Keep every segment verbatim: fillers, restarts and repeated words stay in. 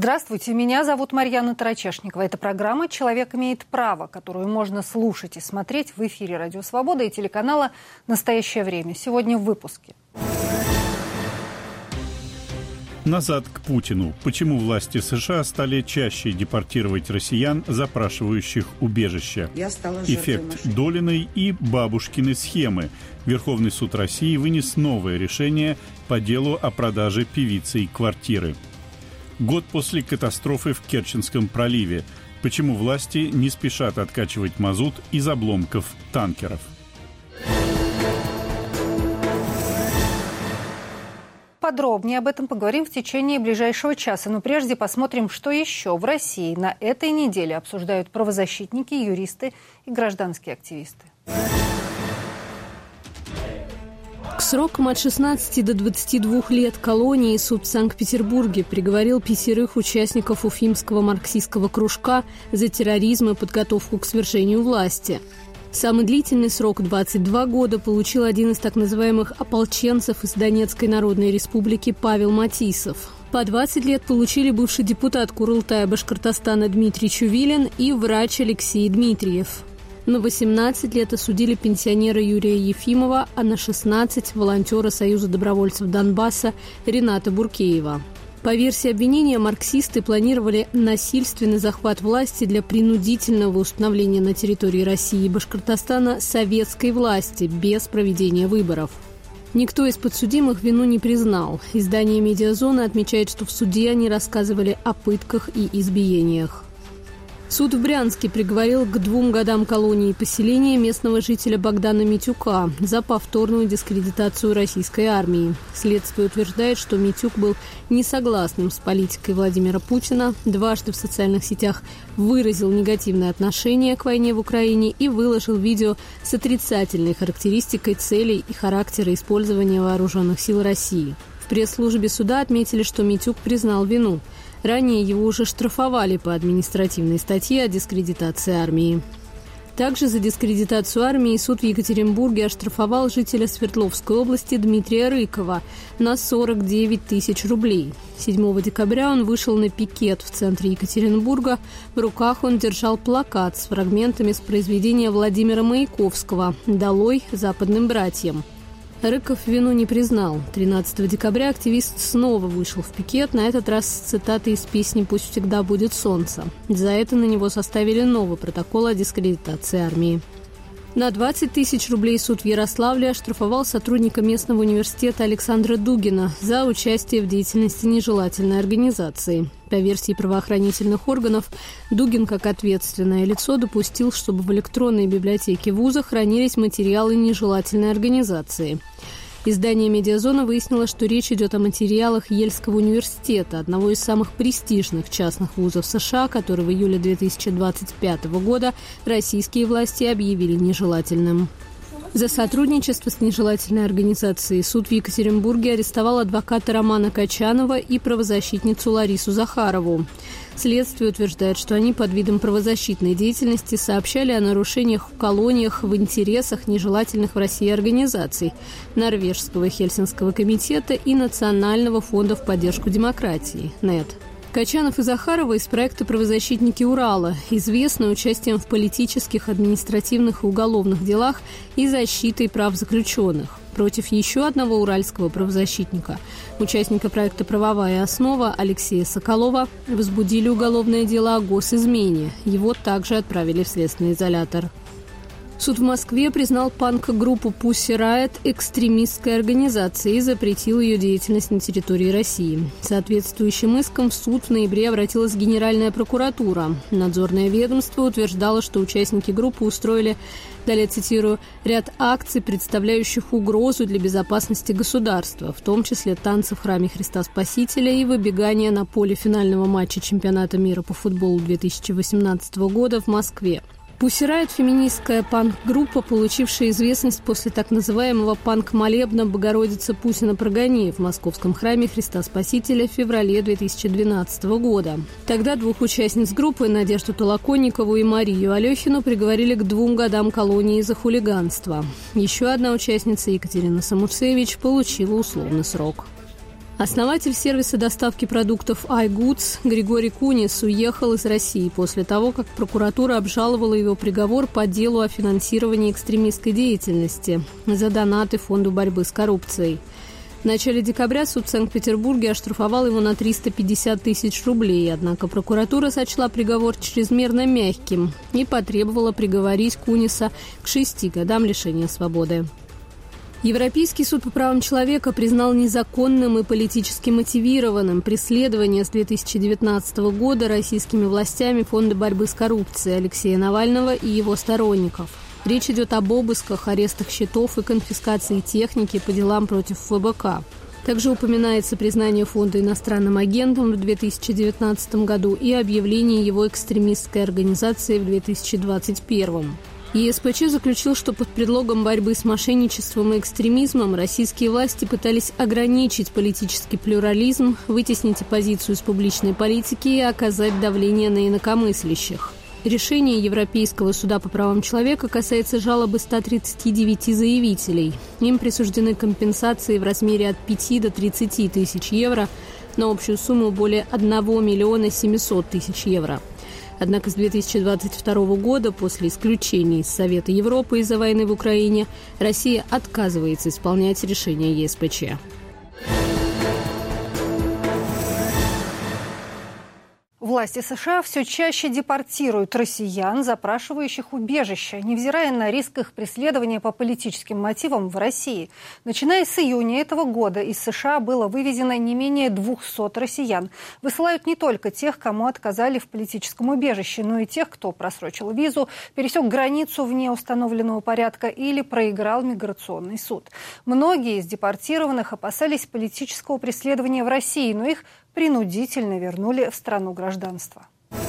Здравствуйте, меня зовут Марьяна Тарачешникова. Это программа «Человек имеет право», которую можно слушать и смотреть в эфире «Радио Свобода» и телеканала «Настоящее время». Сегодня в выпуске. Назад к Путину. Почему власти США стали чаще депортировать россиян, запрашивающих убежище? Эффект Долиной и бабушкины схемы. Верховный суд России вынес новое решение по делу о продаже певицей квартиры. Год после катастрофы в Керченском проливе. Почему власти не спешат откачивать мазут из обломков танкеров? Подробнее об этом поговорим в течение ближайшего часа. Но прежде посмотрим, что еще в России на этой неделе обсуждают правозащитники, юристы и гражданские активисты. К срокам от шестнадцати до двадцати двух лет колонии суд в Санкт-Петербурге приговорил пятерых участников уфимского марксистского кружка за терроризм и подготовку к свержению власти. Самый длительный срок, двадцать два года, получил один из так называемых ополченцев из Донецкой Народной Республики Павел Матисов. По двадцать лет получили бывший депутат Курултая Башкортостана Дмитрий Чувилин и врач Алексей Дмитриев. На восемнадцать лет осудили пенсионера Юрия Ефимова, а на шестнадцать – волонтера Союза добровольцев Донбасса Рената Буркеева. По версии обвинения, марксисты планировали насильственный захват власти для принудительного установления на территории России и Башкортостана советской власти без проведения выборов. Никто из подсудимых вину не признал. Издание «Медиазона» отмечает, что в суде они рассказывали о пытках и избиениях. Суд в Брянске приговорил к двум годам колонии и поселения местного жителя Богдана Митюка за повторную дискредитацию российской армии. Следствие утверждает, что Митюк был не согласным с политикой Владимира Путина, дважды в социальных сетях выразил негативное отношение к войне в Украине и выложил видео с отрицательной характеристикой целей и характера использования вооруженных сил России. В пресс-службе суда отметили, что Митюк признал вину. Ранее его уже штрафовали по административной статье о дискредитации армии. Также за дискредитацию армии суд в Екатеринбурге оштрафовал жителя Свердловской области Дмитрия Рыкова на сорок девять тысяч рублей. седьмого декабря он вышел на пикет в центре Екатеринбурга. В руках он держал плакат с фрагментами с произведения Владимира Маяковского «Долой западным братьям». Рыков вину не признал. тринадцатого декабря активист снова вышел в пикет, на этот раз с цитатой из песни «Пусть всегда будет солнце». За это на него составили новый протокол о дискредитации армии. На двадцать тысяч рублей суд в Ярославле оштрафовал сотрудника местного университета Александра Дугина за участие в деятельности нежелательной организации. По версии правоохранительных органов, Дугин, как ответственное лицо, допустил, чтобы в электронной библиотеке вуза хранились материалы нежелательной организации. Издание «Медиазона» выяснило, что речь идет о материалах Ельского университета, одного из самых престижных частных вузов США, который в июле две тысячи двадцать пятого года российские власти объявили нежелательным. За сотрудничество с нежелательной организацией суд в Екатеринбурге арестовал адвоката Романа Качанова и правозащитницу Ларису Захарову. Следствие утверждает, что они под видом правозащитной деятельности сообщали о нарушениях в колониях в интересах нежелательных в России организаций Норвежского Хельсинского комитета и Национального фонда в поддержку демократии (НЭД). Качанов и Захарова из проекта «Правозащитники Урала» известны участием в политических, административных и уголовных делах и защитой прав заключенных. Против еще одного уральского правозащитника, участника проекта «Правовая основа» Алексея Соколова, возбудили уголовное дело о госизмене. Его также отправили в следственный изолятор. Суд в Москве признал панк-группу Pussy Riot экстремистской организацией и запретил ее деятельность на территории России. Соответствующим иском в суд в ноябре обратилась Генеральная прокуратура. Надзорное ведомство утверждало, что участники группы устроили, далее цитирую, ряд акций, представляющих угрозу для безопасности государства, в том числе танцы в храме Христа Спасителя и выбегание на поле финального матча чемпионата мира по футболу две тысячи восемнадцатого года в Москве. Pussy Riot – феминистская панк-группа, получившая известность после так называемого панк-молебна «Богородица Пусина прогони» в московском храме Христа Спасителя в феврале две тысячи двенадцатого года. Тогда двух участниц группы, Надежду Толоконникову и Марию Алехину, приговорили к двум годам колонии за хулиганство. Еще одна участница, Екатерина Самуцевич, получила условный срок. Основатель сервиса доставки продуктов iGoods Григорий Кунис уехал из России после того, как прокуратура обжаловала его приговор по делу о финансировании экстремистской деятельности за донаты Фонду борьбы с коррупцией. В начале декабря суд в Санкт-Петербурге оштрафовал его на триста пятьдесят тысяч рублей, однако прокуратура сочла приговор чрезмерно мягким и потребовала приговорить Куниса к шести годам лишения свободы. Европейский суд по правам человека признал незаконным и политически мотивированным преследование с две тысячи девятнадцатого года российскими властями Фонда борьбы с коррупцией Алексея Навального и его сторонников. Речь идет об обысках, арестах счетов и конфискации техники по делам против ФБК. Также упоминается признание фонда иностранным агентом в две тысячи девятнадцатом году и объявление его экстремистской организацией в две тысячи двадцать первом. ЕСПЧ заключил, что под предлогом борьбы с мошенничеством и экстремизмом российские власти пытались ограничить политический плюрализм, вытеснить оппозицию из публичной политики и оказать давление на инакомыслящих. Решение Европейского суда по правам человека касается жалобы ста тридцати девяти заявителей. Им присуждены компенсации в размере от пяти до тридцати тысяч евро на общую сумму более одного миллиона семисот тысяч евро. Однако с две тысячи двадцать второго года, после исключения из Совета Европы из-за войны в Украине, Россия отказывается исполнять решение ЕСПЧ. Власти США все чаще депортируют россиян, запрашивающих убежище, невзирая на риск их преследования по политическим мотивам в России. Начиная с июня этого года из США было вывезено не менее двухсот россиян. Высылают не только тех, кому отказали в политическом убежище, но и тех, кто просрочил визу, пересек границу вне установленного порядка или проиграл миграционный суд. Многие из депортированных опасались политического преследования в России, но их принудительно вернули в страну гражданства.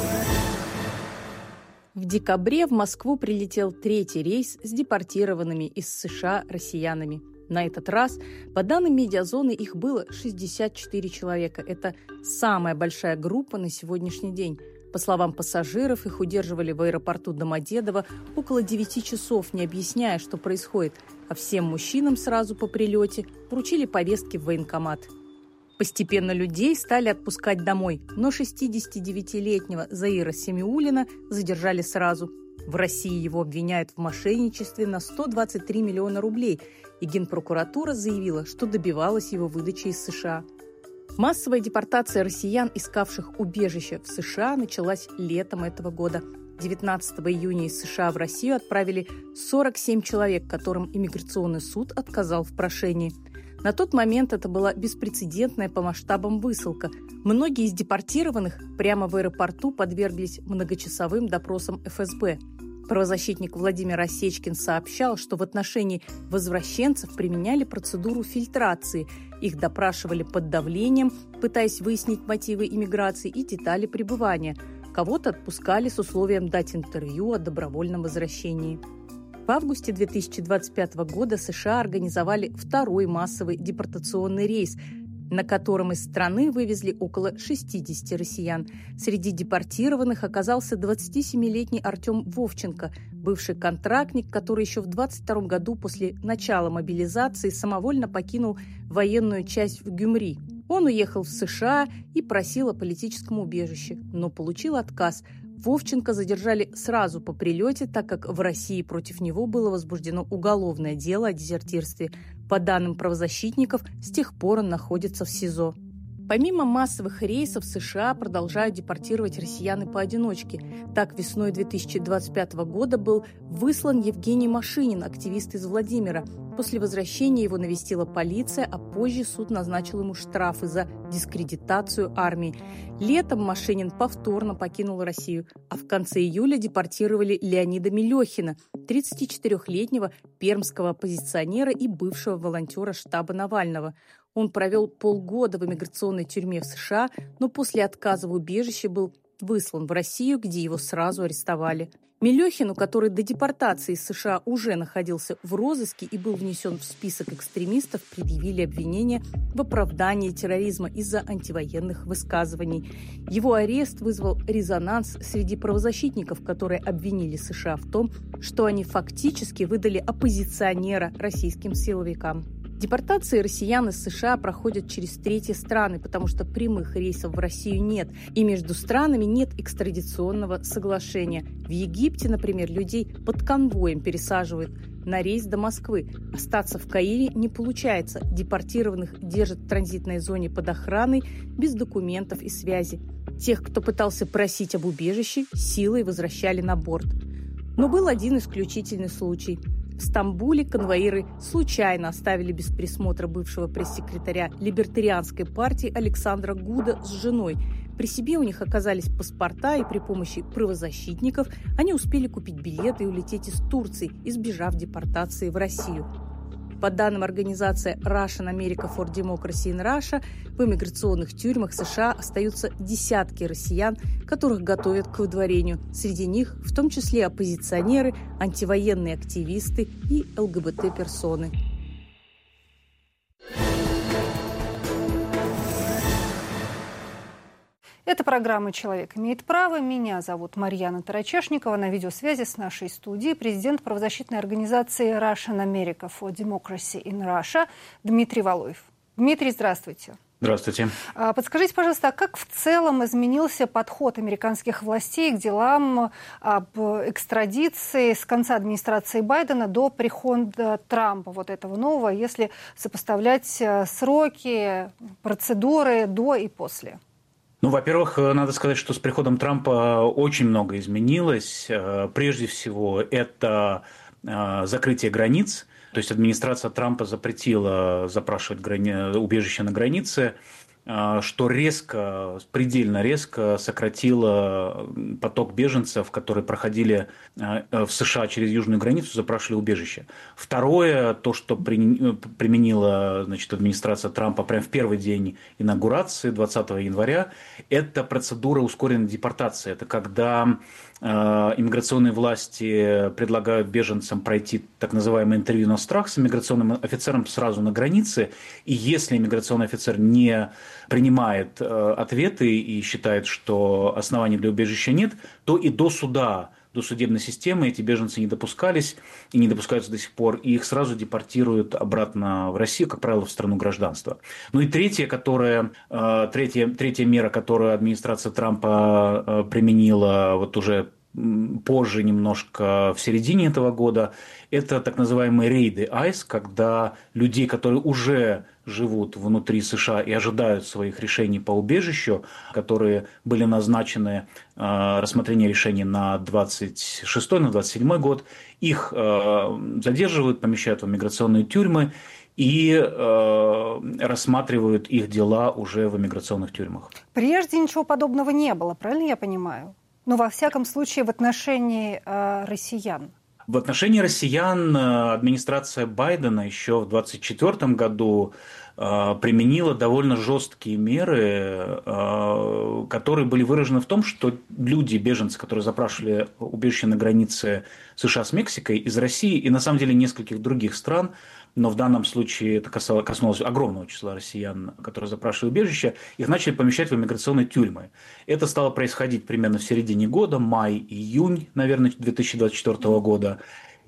В декабре в Москву прилетел третий рейс с депортированными из США россиянами. На этот раз, по данным Медиазоны, их было шестьдесят четыре человека. Это самая большая группа на сегодняшний день. По словам пассажиров, их удерживали в аэропорту Домодедово около девяти часов, не объясняя, что происходит, а всем мужчинам сразу по прилете вручили повестки в военкомат. Постепенно людей стали отпускать домой, но шестидесятидевятилетнего Заира Семиуллина задержали сразу. В России его обвиняют в мошенничестве на сто двадцать три миллиона рублей, и Генпрокуратура заявила, что добивалась его выдачи из США. Массовая депортация россиян, искавших убежище в США, началась летом этого года. девятнадцатого июня из США в Россию отправили сорок семь человек, которым иммиграционный суд отказал в прошении. На тот момент это была беспрецедентная по масштабам высылка. Многие из депортированных прямо в аэропорту подверглись многочасовым допросам эф эс бэ. Правозащитник Владимир Осечкин сообщал, что в отношении возвращенцев применяли процедуру фильтрации. Их допрашивали под давлением, пытаясь выяснить мотивы иммиграции и детали пребывания. Кого-то отпускали с условием дать интервью о добровольном возвращении. В августе две тысячи двадцать пятого года США организовали второй массовый депортационный рейс, на котором из страны вывезли около шестидесяти россиян. Среди депортированных оказался двадцатисемилетний Артем Вовченко, бывший контрактник, который еще в двадцать втором году после начала мобилизации самовольно покинул военную часть в Гюмри. Он уехал в США и просил о политическом убежище, но получил отказ. Вовченко задержали сразу по прилете, так как в России против него было возбуждено уголовное дело о дезертирстве. По данным правозащитников, с тех пор он находится в СИЗО. Помимо массовых рейсов, США продолжают депортировать россиян и поодиночке. Так, весной две тысячи двадцать пятого года был выслан Евгений Машинин, активист из Владимира. После возвращения его навестила полиция, а позже суд назначил ему штрафы за дискредитацию армии. Летом Машинин повторно покинул Россию, а в конце июля депортировали Леонида Мелехина, тридцатичетырёхлетнего пермского оппозиционера и бывшего волонтера штаба Навального. Он провел полгода в иммиграционной тюрьме в США, но после отказа в убежище был выслан в Россию, где его сразу арестовали. Мелехину, который до депортации из США уже находился в розыске и был внесен в список экстремистов, предъявили обвинение в оправдании терроризма из-за антивоенных высказываний. Его арест вызвал резонанс среди правозащитников, которые обвинили США в том, что они фактически выдали оппозиционера российским силовикам. Депортации россиян из США проходят через третьи страны, потому что прямых рейсов в Россию нет, и между странами нет экстрадиционного соглашения. В Египте, например, людей под конвоем пересаживают на рейс до Москвы. Остаться в Каире не получается. Депортированных держат в транзитной зоне под охраной, без документов и связи. Тех, кто пытался просить об убежище, силой возвращали на борт. Но был один исключительный случай. В Стамбуле конвоиры случайно оставили без присмотра бывшего пресс-секретаря либертарианской партии Александра Гуда с женой. При себе у них оказались паспорта, и при помощи правозащитников они успели купить билеты и улететь из Турции, избежав депортации в Россию. По данным организации Russian America for Democracy in Russia, в иммиграционных тюрьмах США остаются десятки россиян, которых готовят к выдворению. Среди них в том числе оппозиционеры, антивоенные активисты и ЛГБТ-персоны. Это программа «Человек имеет право». Меня зовут Марьяна Тарачешникова. На видеосвязи с нашей студией президент правозащитной организации Russian America for Democracy in Russia Дмитрий Валуев. Дмитрий, здравствуйте. Здравствуйте. Подскажите, пожалуйста, а как в целом изменился подход американских властей к делам об экстрадиции с конца администрации Байдена до прихода Трампа, вот этого нового, если сопоставлять сроки, процедуры до и после? Ну, во-первых, надо сказать, что с приходом Трампа очень много изменилось. Прежде всего, это закрытие границ. То есть администрация Трампа запретила запрашивать грани... убежище на границе, что резко, предельно резко сократило поток беженцев, которые проходили в США через южную границу, запрашивали убежище. Второе, то, что применила, значит, администрация Трампа прямо в первый день инаугурации, двадцатого января, это процедура ускоренной депортации. Это когда иммиграционные власти предлагают беженцам пройти так называемое интервью на страх с иммиграционным офицером сразу на границе, и если иммиграционный офицер не принимает ответы и считает, что оснований для убежища нет, то и до суда, до судебной системы эти беженцы не допускались и не допускаются до сих пор, и их сразу депортируют обратно в Россию, как правило, в страну гражданства. Ну и третья, которая, третья, третья мера, которую администрация Трампа применила вот уже позже немножко, в середине этого года, это так называемые рейды айс, когда людей, которые уже живут внутри США и ожидают своих решений по убежищу, которые были назначены, э, рассмотрение решений на двадцать шестой, на двадцать седьмой год, их э, задерживают, помещают в миграционные тюрьмы и э, рассматривают их дела уже в иммиграционных тюрьмах. Прежде ничего подобного не было, правильно я понимаю? Но во всяком случае в отношении э, россиян. В отношении россиян администрация Байдена еще в двадцать четвёртом году э, применила довольно жесткие меры, э, которые были выражены в том, что люди, беженцы, которые запрашивали убежище на границе США с Мексикой, из России и на самом деле нескольких других стран, но в данном случае это касалось, коснулось огромного числа россиян, которые запрашивали убежище, их начали помещать в иммиграционные тюрьмы. Это стало происходить примерно в середине года, май-июнь, наверное, две тысячи двадцать четвёртого года.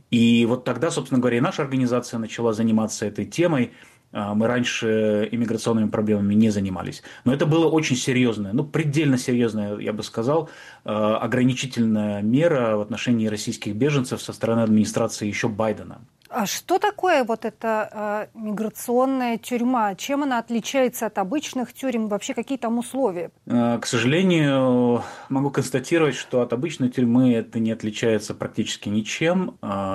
И вот тогда, собственно говоря, и наша организация начала заниматься этой темой. Мы раньше иммиграционными проблемами не занимались. Но это было очень серьезное, ну, предельно серьезная, я бы сказал, ограничительная мера в отношении российских беженцев со стороны администрации еще Байдена. А что такое вот эта э, миграционная тюрьма? Чем она отличается от обычных тюрем? Вообще какие там условия? К сожалению, могу констатировать, что от обычной тюрьмы это не отличается практически ничем.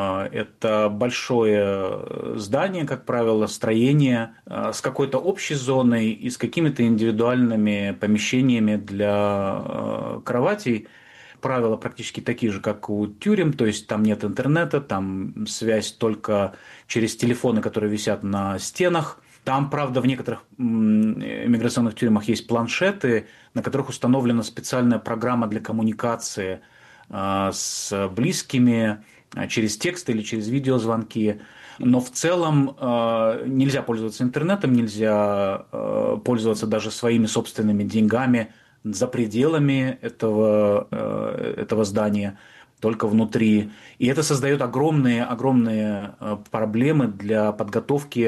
Это большое здание, как правило, строение с какой-то общей зоной и с какими-то индивидуальными помещениями для кроватей. Правила практически такие же, как у тюрем, то есть там нет интернета, там связь только через телефоны, которые висят на стенах. Там, правда, в некоторых иммиграционных тюрьмах есть планшеты, на которых установлена специальная программа для коммуникации с близкими через текст или через видеозвонки. Но в целом нельзя пользоваться интернетом, нельзя пользоваться даже своими собственными деньгами за пределами этого, этого здания, только внутри. И это создает огромные, огромные проблемы для подготовки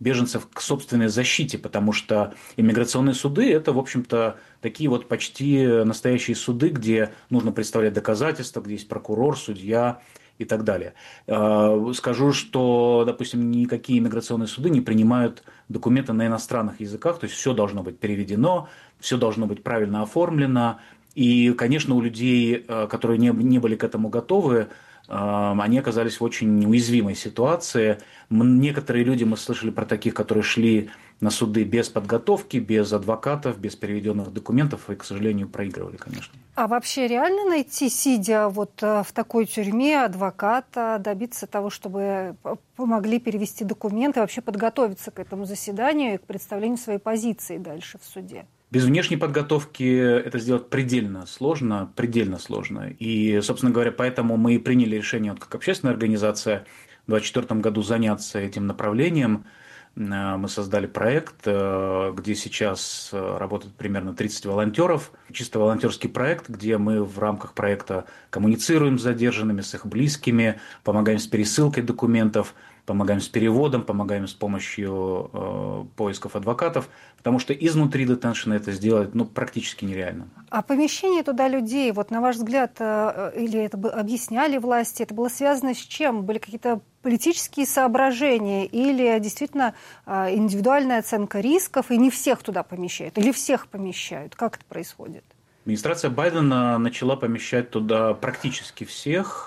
беженцев к собственной защите, потому что иммиграционные суды – это, в общем-то, такие вот почти настоящие суды, где нужно представлять доказательства, где есть прокурор, судья и так далее. Скажу, что, допустим, никакие иммиграционные суды не принимают документы на иностранных языках, то есть все должно быть переведено, все должно быть правильно оформлено. И, конечно, у людей, которые не, не были к этому готовы, они оказались в очень уязвимой ситуации. Некоторые люди, мы слышали про таких, которые шли на суды без подготовки, без адвокатов, без переведенных документов, и, к сожалению, проигрывали, конечно. А вообще реально найти, сидя вот в такой тюрьме, адвоката, добиться того, чтобы помогли перевести документы, вообще подготовиться к этому заседанию и к представлению своей позиции дальше в суде? Без внешней подготовки это сделать предельно сложно, предельно сложно. И, собственно говоря, поэтому мы и приняли решение, вот, как общественная организация, в две тысячи двадцать четвёртом году заняться этим направлением. Мы создали проект, где сейчас работает примерно тридцать волонтеров. Чисто волонтерский проект, где мы в рамках проекта коммуницируем с задержанными, с их близкими, помогаем с пересылкой документов, помогаем с переводом, помогаем с помощью э, поисков адвокатов, потому что изнутри детеншена это сделать ну, практически нереально. А помещение туда людей, вот на ваш взгляд, э, или это бы объясняли власти, это было связано с чем? Были какие-то политические соображения или действительно э, индивидуальная оценка рисков, и не всех туда помещают, или всех помещают? Как это происходит? Администрация Байдена начала помещать туда практически всех.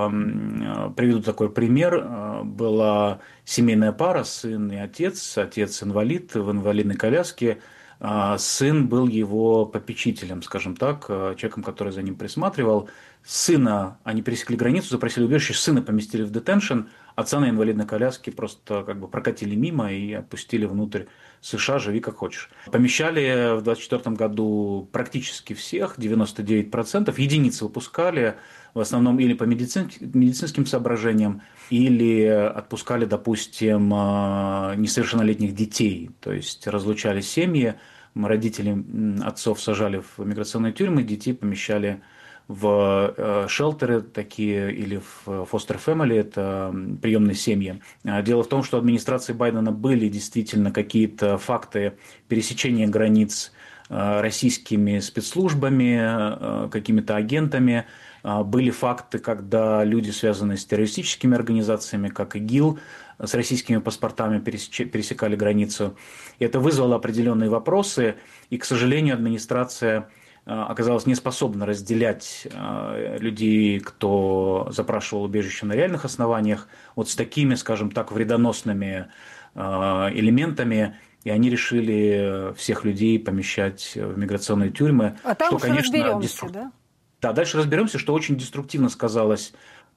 Приведу такой пример. Была семейная пара, сын и отец. Отец инвалид в инвалидной коляске. Сын был его попечителем, скажем так, человеком, который за ним присматривал. Сына, они пересекли границу, запросили убежище, сына поместили в детеншн, отца на инвалидной коляске просто как бы прокатили мимо и отпустили внутрь США, живи как хочешь. Помещали в две тысячи двадцать четвёртом году практически всех, девяносто девять процентов, единицы выпускали, в основном или по медицинским, медицинским соображениям, или отпускали, допустим, несовершеннолетних детей, то есть разлучали семьи, родители отцов сажали в миграционные тюрьмы, детей помещали в шелтеры такие или в foster family, это приемные семьи. Дело в том, что администрации Байдена были действительно какие-то факты пересечения границ российскими спецслужбами, какими-то агентами. Были факты, когда люди, связанные с террористическими организациями, как ИГИЛ, с российскими паспортами пересекали границу. И это вызвало определенные вопросы, и, к сожалению, администрация оказалась не способна разделять людей, кто запрашивал убежище на реальных основаниях, вот с такими, скажем так, вредоносными элементами, и они решили всех людей помещать в миграционные тюрьмы. А там что, уже конечно, разберемся, деструк... да? Да, дальше разберемся, что очень деструктивно сказалось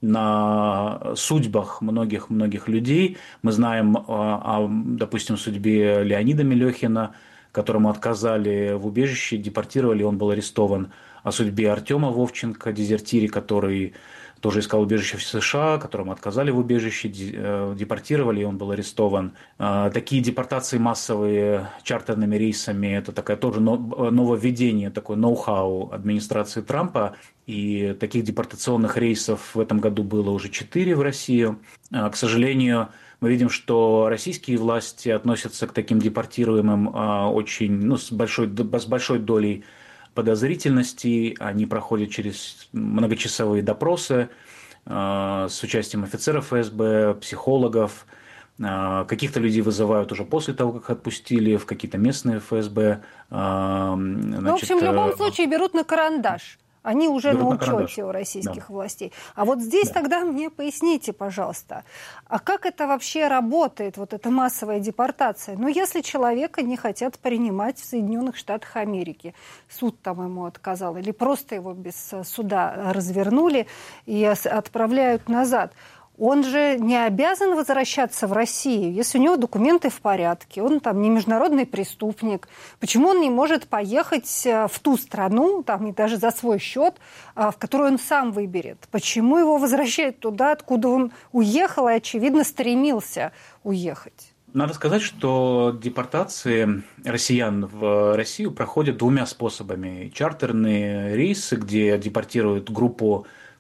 на судьбах многих-многих людей. Мы знаем о, допустим, судьбе Леонида Мелехина, которому отказали в убежище, депортировали, он был арестован. О судьбе Артема Вовченко, дезертире, который тоже искал убежище в США, которому отказали в убежище, депортировали, и он был арестован. Такие депортации массовые чартерными рейсами – это такое тоже нововведение, такое ноу-хау администрации Трампа. И таких депортационных рейсов в этом году было уже четыре в Россию. К сожалению, мы видим, что российские власти относятся к таким депортируемым очень, ну, с большой, с большой долей подозрительности. Они проходят через многочасовые допросы с участием офицеров эф эс бэ, психологов. Каких-то людей вызывают уже после того, как отпустили, в какие-то местные эф эс бэ. Значит, ну, в общем, в любом случае берут на карандаш. Они уже берут на на учете карандаш. у российских Да. властей. А вот здесь Да. тогда мне поясните, пожалуйста, а как это вообще работает, вот эта массовая депортация? Ну, если человека не хотят принимать в Соединенных Штатах Америки, суд там ему отказал, или просто его без суда развернули и отправляют назад, он же не обязан возвращаться в Россию, если у него документы в порядке, он там не международный преступник. Почему он не может поехать в ту страну, там и даже за свой счет, в которую он сам выберет? Почему его возвращают туда, откуда он уехал и, очевидно, стремился уехать? Надо сказать, что депортации россиян в Россию проходят двумя способами. Чартерные рейсы, где депортируют группу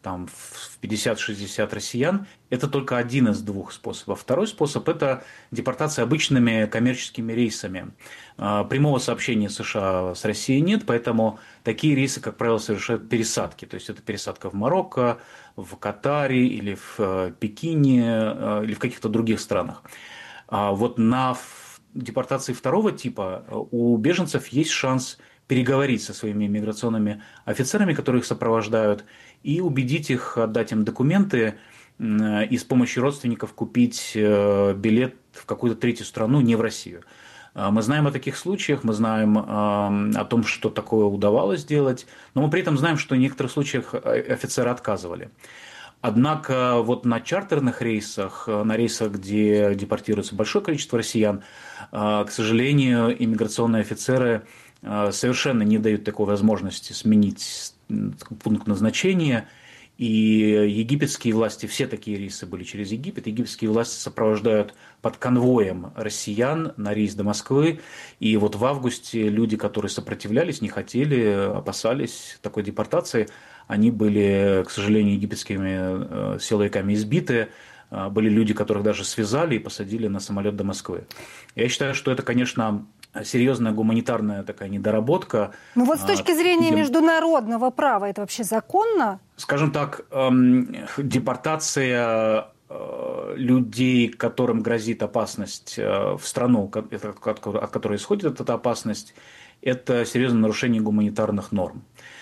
там, в пятьдесят-шестьдесят россиян, это только один из двух способов. Второй способ – это депортация обычными коммерческими рейсами. Прямого сообщения США с Россией нет, поэтому такие рейсы, как правило, совершают пересадки. То есть это пересадка в Марокко, в Катаре или в Пекине или в каких-то других странах. Вот на депортации второго типа у беженцев есть шанс переговорить со своими миграционными офицерами, которые их сопровождают, и убедить их отдать им документы и с помощью родственников купить билет в какую-то третью страну, не в Россию. Мы знаем о таких случаях, мы знаем о том, что такое удавалось сделать, но мы при этом знаем, что в некоторых случаях офицеры отказывали. Однако вот на чартерных рейсах, на рейсах, где депортируется большое количество россиян, к сожалению, иммиграционные офицеры совершенно не дают такой возможности сменить пункт назначения. И египетские власти, все такие рейсы были через Египет, египетские власти сопровождают под конвоем россиян на рейс до Москвы. И вот в августе люди, которые сопротивлялись, не хотели, опасались такой депортации, они были, к сожалению, египетскими силовиками избиты. Были люди, которых даже связали и посадили на самолет до Москвы. Я считаю, что это, конечно, серьезная гуманитарная такая недоработка. Ну вот с точки зрения международного права это вообще законно? Скажем так, депортация людей, которым грозит опасность в страну, от которой исходит эта опасность, это серьезное нарушение гуманитарных норм.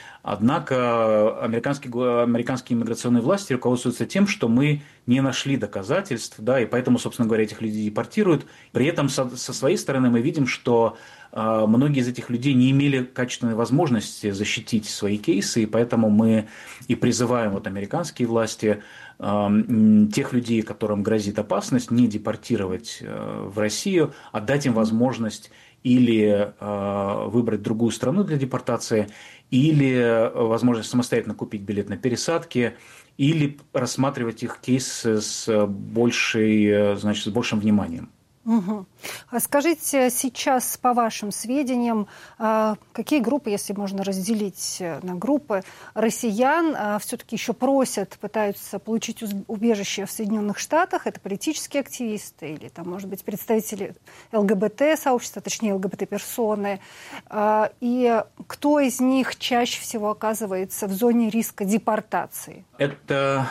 Однако американские, американские иммиграционные власти руководствуются тем, что мы не нашли доказательств, да, и поэтому, собственно говоря, этих людей депортируют. При этом со, со своей стороны мы видим, что э, многие из этих людей не имели качественной возможности защитить свои кейсы, и поэтому мы и призываем вот американские власти э, тех людей, которым грозит опасность, не депортировать э, в Россию, а дать им возможность или э, выбрать другую страну для депортации, или возможность самостоятельно купить билет на пересадки, или рассматривать их кейсы с, большей, значит, с большим вниманием. Угу. А скажите, сейчас, по вашим сведениям, какие группы, если можно разделить на группы, россиян все-таки еще просят, пытаются получить убежище в Соединенных Штатах? Это политические активисты или, там, может быть, представители ЛГБТ-сообщества, точнее, ЛГБТ-персоны. И кто из них чаще всего оказывается в зоне риска депортации? Это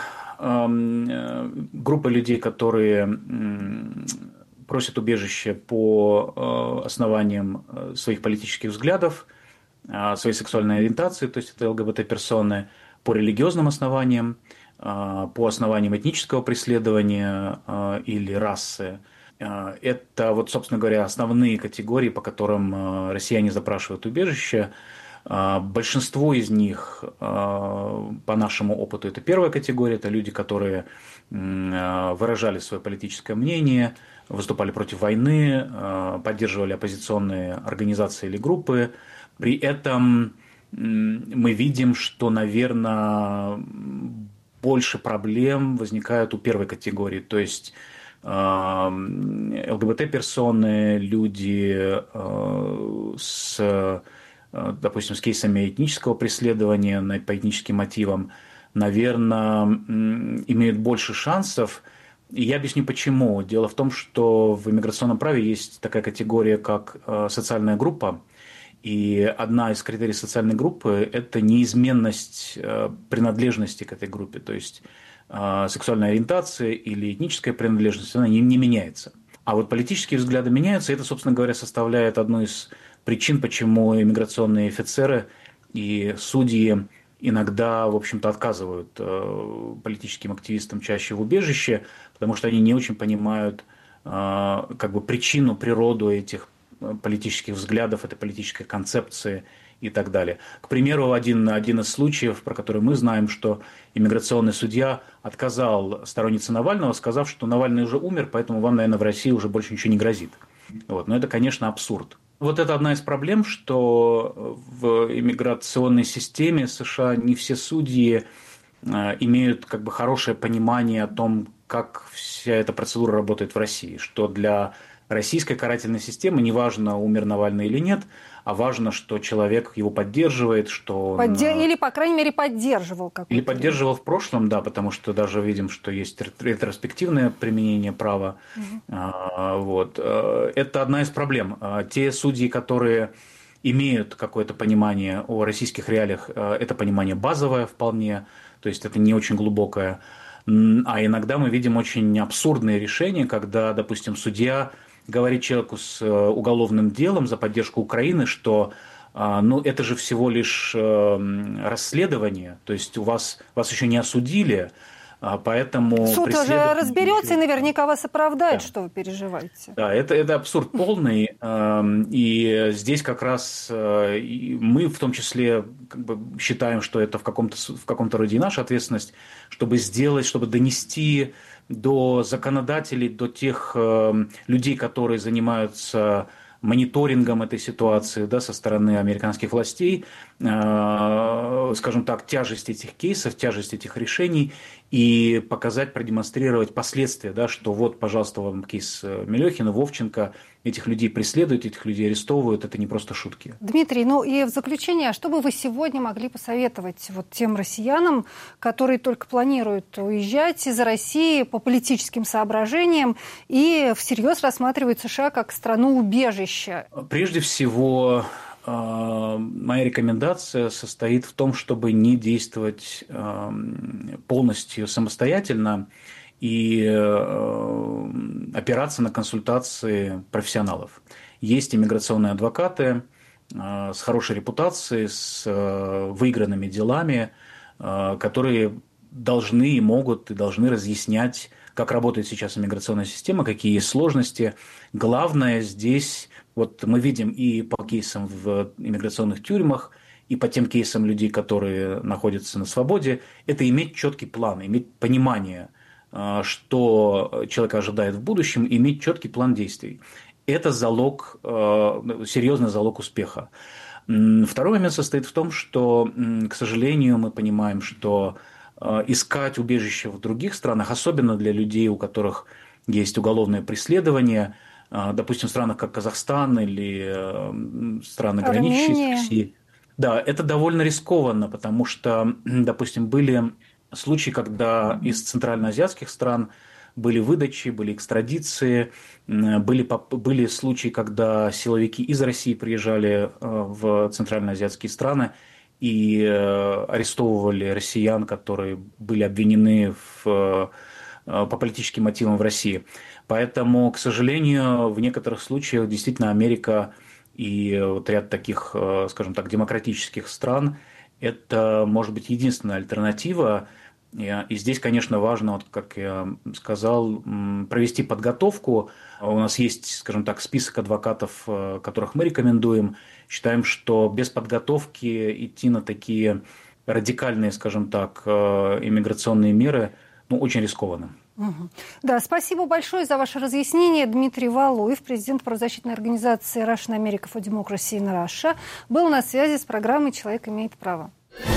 э, группа людей, которые... Э, просят убежище по основаниям своих политических взглядов, своей сексуальной ориентации, то есть это ЛГБТ-персоны, по религиозным основаниям, по основаниям этнического преследования или расы. Это, вот, собственно говоря, основные категории, по которым россияне запрашивают убежище. Большинство из них, по нашему опыту, это первая категория, это люди, которые выражали свое политическое мнение, выступали против войны, поддерживали оппозиционные организации или группы. При этом мы видим, что, наверное, больше проблем возникают у первой категории, то есть ЛГБТ-персоны, люди с, допустим, с кейсами этнического преследования по этническим мотивам, наверное, имеют больше шансов. И я объясню почему. Дело в том, что в иммиграционном праве есть такая категория, как социальная группа. И одна из критериев социальной группы – это неизменность принадлежности к этой группе. То есть сексуальная ориентация или этническая принадлежность, она не, не меняется. А вот политические взгляды меняются, и это, собственно говоря, составляет одну из причин, почему иммиграционные офицеры и судьи иногда, в общем-то, отказывают э, политическим активистам чаще в убежище, потому что они не очень понимают э, как бы причину, природу этих политических взглядов, этой политической концепции и так далее. К примеру, один, один из случаев, про который мы знаем, что иммиграционный судья отказал стороннице Навального, сказав, что Навальный уже умер, поэтому вам, наверное, в России уже больше ничего не грозит. Вот. Но это, конечно, абсурд. Вот это одна из проблем, что в иммиграционной системе США не все судьи имеют как бы хорошее понимание о том, как вся эта процедура работает в России, что для российской карательной системы неважно, умер Навальный или нет, а важно, что человек его поддерживает, что он... Подде... Или, по крайней мере, поддерживал. Или поддерживал в прошлом, да, потому что даже видим, что есть ретроспективное применение права. Угу. А, вот. Это одна из проблем. Те судьи, которые имеют какое-то понимание о российских реалиях, это понимание базовое вполне, то есть это не очень глубокое. А иногда мы видим очень абсурдные решения, когда, допустим, судья говорит человеку с уголовным делом за поддержку Украины, что ну, это же всего лишь расследование, то есть у вас, вас еще не осудили, поэтому... Суд уже разберется и наверняка вас оправдает, да. Что вы переживаете. Да, это, это абсурд полный, и здесь как раз мы в том числе как бы считаем, что это в каком-то, в каком-то роде и наша ответственность, чтобы сделать, чтобы донести до законодателей, до тех э, людей, которые занимаются мониторингом этой ситуации, да, со стороны американских властей, э, скажем так, тяжесть этих кейсов, тяжесть этих решений и показать, продемонстрировать последствия, да, что вот, пожалуйста, вам кейс Мелехина, Вовченко, этих людей преследуют, этих людей арестовывают, это не просто шутки. Дмитрий, ну и в заключение, что бы вы сегодня могли посоветовать вот тем россиянам, которые только планируют уезжать из России по политическим соображениям и всерьез рассматривают США как страну-убежища? Прежде всего, моя рекомендация состоит в том, чтобы не действовать полностью самостоятельно и опираться на консультации профессионалов. Есть иммиграционные адвокаты с хорошей репутацией, с выигранными делами, которые должны и могут и должны разъяснять, как работает сейчас иммиграционная система, какие есть сложности. Главное здесь, вот мы видим и по кейсам в иммиграционных тюрьмах, и по тем кейсам людей, которые находятся на свободе, это иметь четкий план, иметь понимание, что человека ожидает в будущем, иметь четкий план действий. Это залог, серьезный залог успеха. Второй момент состоит в том, что, к сожалению, мы понимаем, что искать убежище в других странах, особенно для людей, у которых есть уголовное преследование, допустим, в странах как Казахстан или страны, граничащие с Россией, да, это довольно рискованно, потому что, допустим, были случаи, когда из центральноазиатских стран были выдачи, были экстрадиции, были, были случаи, когда силовики из России приезжали в центральноазиатские страны и арестовывали россиян, которые были обвинены в, по политическим мотивам в России. Поэтому, к сожалению, в некоторых случаях действительно Америка и вот ряд таких, скажем так, демократических стран – это, может быть, единственная альтернатива. И здесь, конечно, важно, вот, как я сказал, провести подготовку. У нас есть, скажем так, список адвокатов, которых мы рекомендуем. Считаем, что без подготовки идти на такие радикальные, скажем так, иммиграционные меры, ну, очень рискованно. Угу. Да, спасибо большое за ваше разъяснение. Дмитрий Валуев, президент правозащитной организации Russian America for Democracy in Russia, был на связи с программой «Человек имеет право».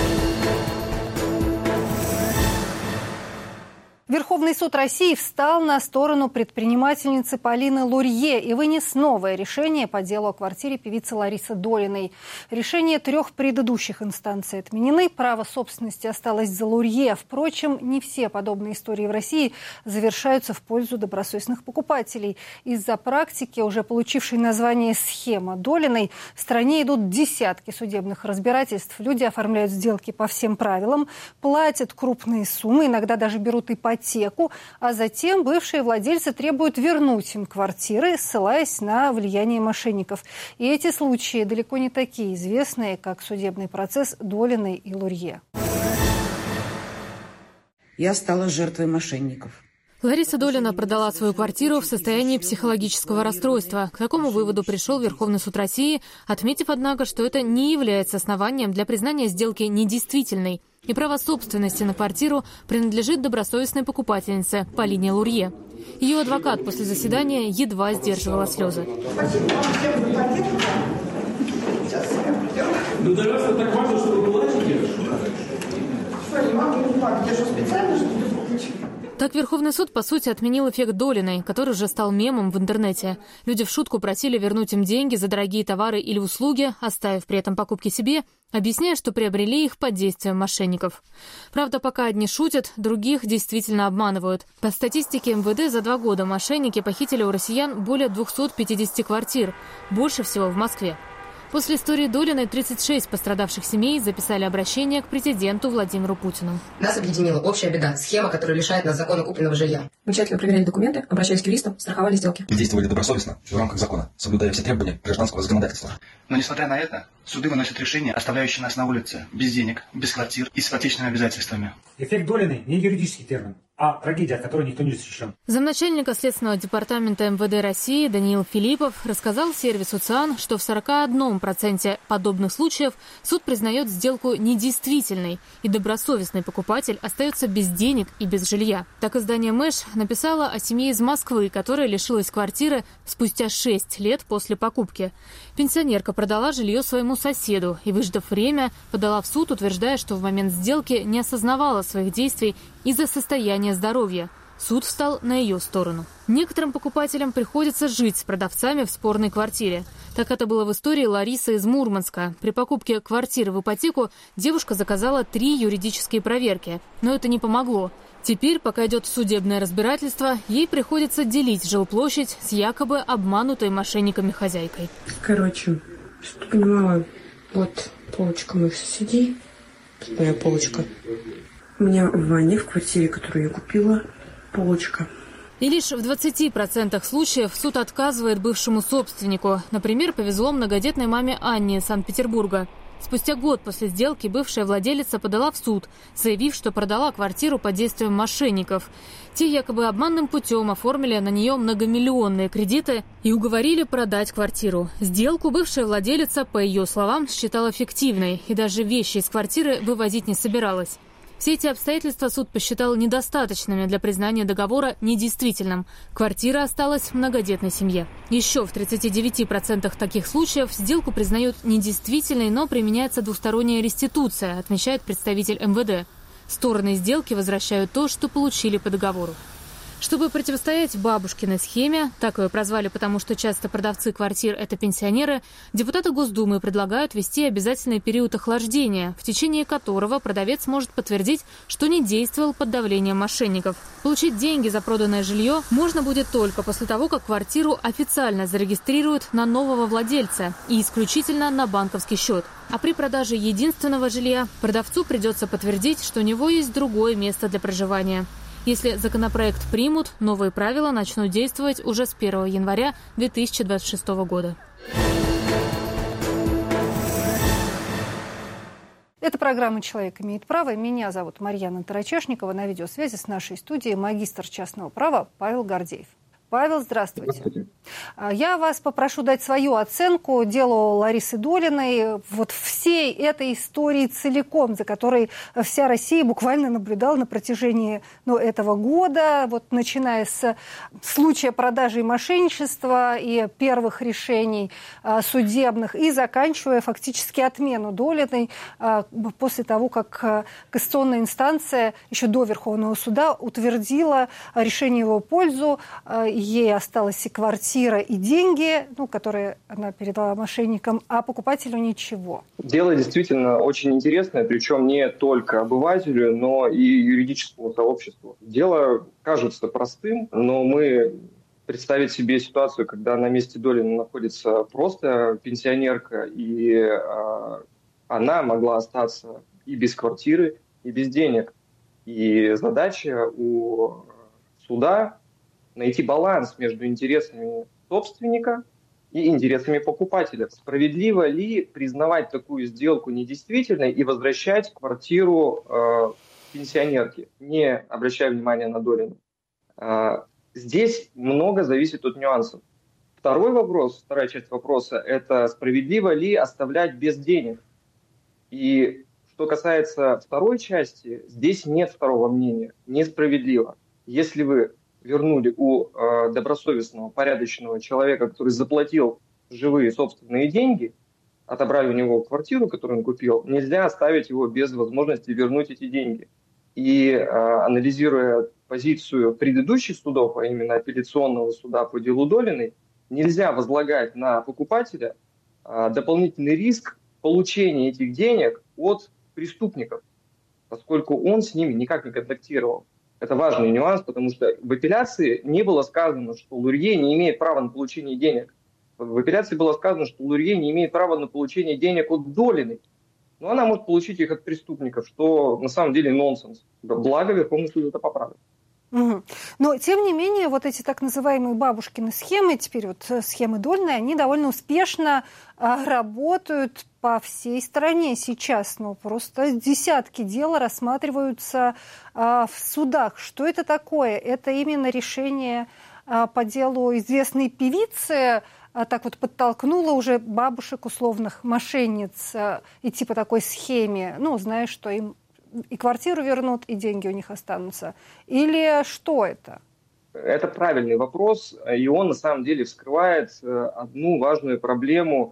Верховный суд России встал на сторону предпринимательницы Полины Лурье и вынес новое решение по делу о квартире певицы Ларисы Долиной. Решения трех предыдущих инстанций отменены, право собственности осталось за Лурье. Впрочем, не все подобные истории в России завершаются в пользу добросовестных покупателей. Из-за практики, уже получившей название «схема Долиной», в стране идут десятки судебных разбирательств. Люди оформляют сделки по всем правилам, платят крупные суммы, иногда даже берут ипотеку. ипотеку, а затем бывшие владельцы требуют вернуть им квартиры, ссылаясь на влияние мошенников. И эти случаи далеко не такие известные, как судебный процесс Долиной и Лурье. Я стала жертвой мошенников. Лариса Долина продала свою квартиру в состоянии психологического расстройства. К такому выводу пришел Верховный суд России, отметив, однако, что это не является основанием для признания сделки недействительной. И право собственности на квартиру принадлежит добросовестной покупательнице Полине Лурье. Ее адвокат после заседания едва сдерживала слезы. Спасибо вам всем за поддержку. Сейчас я приду. Ну, для вас это так важно, что вы платите? Что, не могу, не платить. Я что, специально, что ли? очень. Так Верховный суд, по сути, отменил эффект Долиной, который уже стал мемом в интернете. Люди в шутку просили вернуть им деньги за дорогие товары или услуги, оставив при этом покупки себе, объясняя, что приобрели их под действием мошенников. Правда, пока одни шутят, других действительно обманывают. По статистике эм вэ дэ за два года мошенники похитили у россиян более двухсот пятидесяти квартир, больше всего в Москве. После истории Долиной тридцать шесть пострадавших семей записали обращение к президенту Владимиру Путину. Нас объединила общая беда – схема, которая лишает нас законно купленного жилья. Мы тщательно проверяли документы, обращались к юристам, страховали сделки. Мы действовали добросовестно, в рамках закона, соблюдая все требования гражданского законодательства. Но несмотря на это, суды выносят решения, оставляющие нас на улице, без денег, без квартир и с ипотечными обязательствами. Эффект Долиной не юридический термин, а трагедия, от которой никто не защищен. Замначальника Следственного департамента эм вэ дэ России Даниил Филиппов рассказал сервису ЦИАН, что в сорока одном проценте подобных случаев суд признает сделку недействительной, и добросовестный покупатель остается без денег и без жилья. Так издание «Мэш» написало о семье из Москвы, которая лишилась квартиры спустя шесть лет после покупки. Пенсионерка продала жилье своему соседу и, выждав время, подала в суд, утверждая, что в момент сделки не осознавала своих действий из-за состояния здоровья. Суд встал на ее сторону. Некоторым покупателям приходится жить с продавцами в спорной квартире. Так это было в истории Ларисы из Мурманска. При покупке квартиры в ипотеку девушка заказала три юридические проверки. Но это не помогло. Теперь, пока идет судебное разбирательство, ей приходится делить жилплощадь с якобы обманутой мошенниками хозяйкой. Короче, что ты понимала, вот полочка моих соседей, моя полочка. У меня в ванне, в квартире, которую я купила, полочка. И лишь в двадцати процентах случаев суд отказывает бывшему собственнику. Например, повезло многодетной маме Анне из Санкт-Петербурга. Спустя год после сделки бывшая владелица подала в суд, заявив, что продала квартиру под действием мошенников. Те якобы обманным путем оформили на нее многомиллионные кредиты и уговорили продать квартиру. Сделку бывшая владелица, по ее словам, считала фиктивной и даже вещи из квартиры вывозить не собиралась. Все эти обстоятельства суд посчитал недостаточными для признания договора недействительным. Квартира осталась многодетной семье. Еще в тридцати девяти процентах таких случаев сделку признают недействительной, но применяется двусторонняя реституция, отмечает представитель эм вэ дэ. Стороны сделки возвращают то, что получили по договору. Чтобы противостоять бабушкиной схеме, так ее прозвали, потому что часто продавцы квартир – это пенсионеры, депутаты Госдумы предлагают ввести обязательный период охлаждения, в течение которого продавец может подтвердить, что не действовал под давлением мошенников. Получить деньги за проданное жилье можно будет только после того, как квартиру официально зарегистрируют на нового владельца и исключительно на банковский счет. А при продаже единственного жилья продавцу придется подтвердить, что у него есть другое место для проживания. Если законопроект примут, новые правила начнут действовать уже с первого января две тысячи двадцать шестого года. Это программа «Человек имеет право». Меня зовут Марьяна Тарачешникова. На видеосвязи с нашей студией магистр частного права Павел Гордеев. Павел, здравствуйте. Здравствуйте. Я вас попрошу дать свою оценку делу Ларисы Долиной, вот всей этой истории целиком, за которой вся Россия буквально наблюдала на протяжении ну, этого года, вот начиная с случая продажи и мошенничества и первых решений а, судебных, и заканчивая фактически отмену Долиной а, после того, как а, кассационная инстанция еще до Верховного суда утвердила решение в его пользу. А, ей осталась и квартира, и деньги, ну, которые она передала мошенникам, а покупателю ничего. Дело действительно очень интересное, причем не только обывателю, но и юридическому сообществу. Дело кажется простым, но мы представить себе ситуацию, когда на месте Долиной находится просто пенсионерка, и э, она могла остаться и без квартиры, и без денег. И задача у суда найти баланс между интересами собственника и интересами покупателя. Справедливо ли признавать такую сделку недействительной и возвращать квартиру э, пенсионерке, не обращая внимания на Долину? Э, здесь много зависит от нюансов. Второй вопрос, вторая часть вопроса – это справедливо ли оставлять без денег? И что касается второй части, здесь нет второго мнения. Несправедливо. Если вы вернули у э, добросовестного, порядочного человека, который заплатил живые собственные деньги, отобрали у него квартиру, которую он купил, нельзя оставить его без возможности вернуть эти деньги. И анализируя позицию предыдущих судов, а именно апелляционного суда по делу Долиной, нельзя возлагать на покупателя дополнительный риск получения этих денег от преступников, поскольку он с ними никак не контактировал. Это важный нюанс, потому что в апелляции не было сказано, что Лурье не имеет права на получение денег. В апелляции было сказано, что Лурье не имеет права на получение денег от Долиной. Но она может получить их от преступников, что на самом деле нонсенс. Благо Верховный суд это поправил. Угу. Но, тем не менее, вот эти так называемые бабушкины схемы, теперь вот схемы Долиной, они довольно успешно а, работают по всей стране сейчас. Ну, просто десятки дел рассматриваются а, в судах. Что это такое? Это именно решение а, по делу известной певицы, а, так вот подтолкнуло уже бабушек условных мошенниц а, идти по такой схеме, ну, зная, что им и квартиру вернут, и деньги у них останутся? Или что это? Это правильный вопрос, и он на самом деле вскрывает одну важную проблему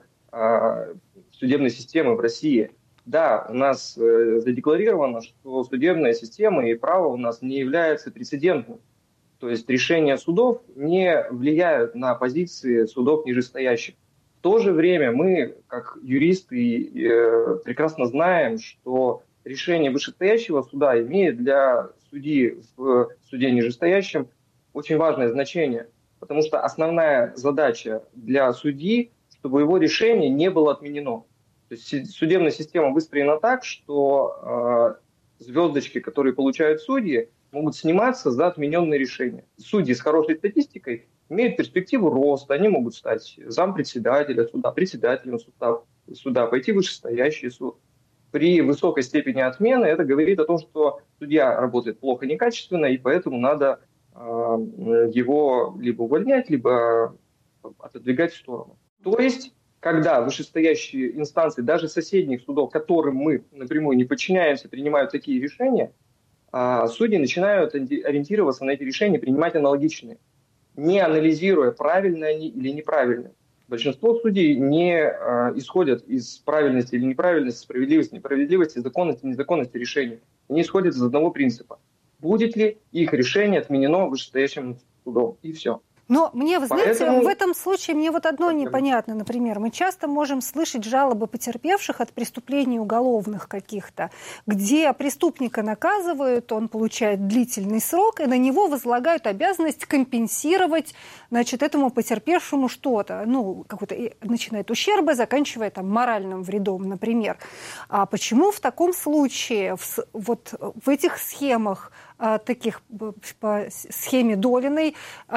судебной системы в России. Да, у нас задекларировано, что судебная система и право у нас не является прецедентным. То есть решения судов не влияют на позиции судов нижестоящих. В то же время мы, как юристы, прекрасно знаем, что решение вышестоящего суда имеет для судьи в суде нижестоящем очень важное значение, потому что основная задача для судьи, чтобы его решение не было отменено. То есть судебная система выстроена так, что э, звездочки, которые получают судьи, могут сниматься за отмененные решения. Судьи с хорошей статистикой имеют перспективу роста, они могут стать зампредседателя суда, председателем суда, суда пойти в вышестоящий суд. При высокой степени отмены это говорит о том, что судья работает плохо, некачественно, и поэтому надо э, его либо увольнять, либо отодвигать в сторону. То есть, когда вышестоящие инстанции, даже соседних судов, которым мы напрямую не подчиняемся, принимают такие решения, э, судьи начинают ориентироваться на эти решения, принимать аналогичные, не анализируя, правильно они или неправильно. Большинство судей не э, исходят из правильности или неправильности, справедливости, несправедливости, законности, незаконности решений. Они исходят из одного принципа. Будет ли их решение отменено вышестоящим судом? И все. Но мне, вы знаете, Поэтому... в этом случае мне вот одно непонятно, например. Мы часто можем слышать жалобы потерпевших от преступлений уголовных каких-то, где преступника наказывают, он получает длительный срок, и на него возлагают обязанность компенсировать, значит, этому потерпевшему что-то. Ну, какой-то, начиная от ущерба, заканчивая там моральным вредом, например. А почему в таком случае, в, вот в этих схемах, таких по схеме Долиной,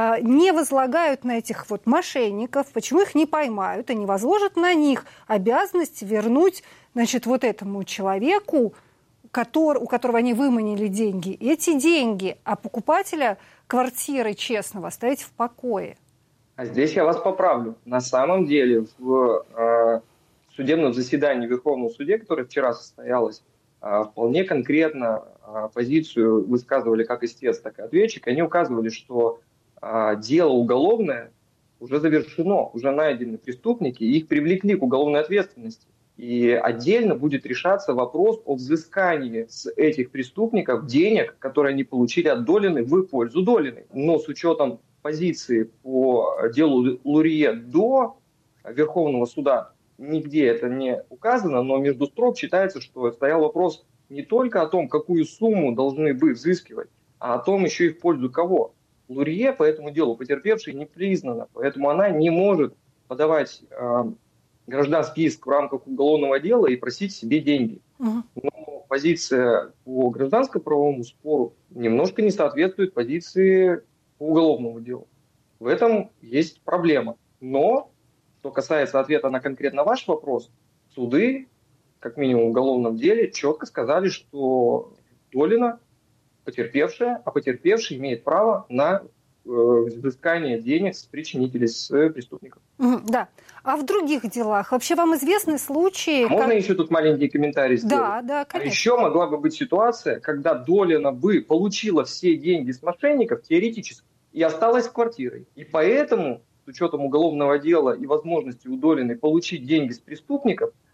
не возлагают на этих вот мошенников, почему их не поймают и не возложат на них обязанность вернуть, значит, вот этому человеку, который, у которого они выманили деньги, эти деньги, а покупателя квартиры честного оставить в покое? А здесь я вас поправлю. На самом деле в э, судебном заседании в Верховном суде, которое вчера состоялось, э, вполне конкретно э, позицию высказывали как истец, так и ответчик. Они указывали, что э, дело уголовное уже завершено, уже найдены преступники, и их привлекли к уголовной ответственности. И отдельно будет решаться вопрос о взыскании с этих преступников денег, которые они получили от Долиной в пользу Долиной. Но с учетом позиции по делу Лурье до Верховного суда нигде это не указано, но между строк читается, что стоял вопрос не только о том, какую сумму должны бы взыскивать, а о том еще и в пользу кого. Лурье по этому делу потерпевшей не признана, поэтому она не может подавать э, гражданский иск в рамках уголовного дела и просить себе деньги. Uh-huh. Но позиция по гражданско-правовому спору немножко не соответствует позиции по уголовному делу. В этом есть проблема. Но, что касается ответа на конкретно ваш вопрос, суды, как минимум в уголовном деле, четко сказали, что Долина потерпевшая, а потерпевший имеет право на э, взыскание денег с причинителей, с преступников. Mm, да. А в других делах? Вообще вам известны случаи... А как... Можно еще тут маленький комментарий сделать? Да, да, конечно. А еще могла бы быть ситуация, когда Долина бы получила все деньги с мошенников теоретически и осталась с квартирой. И поэтому, с учетом уголовного дела и возможности у Долиной получить деньги с преступников,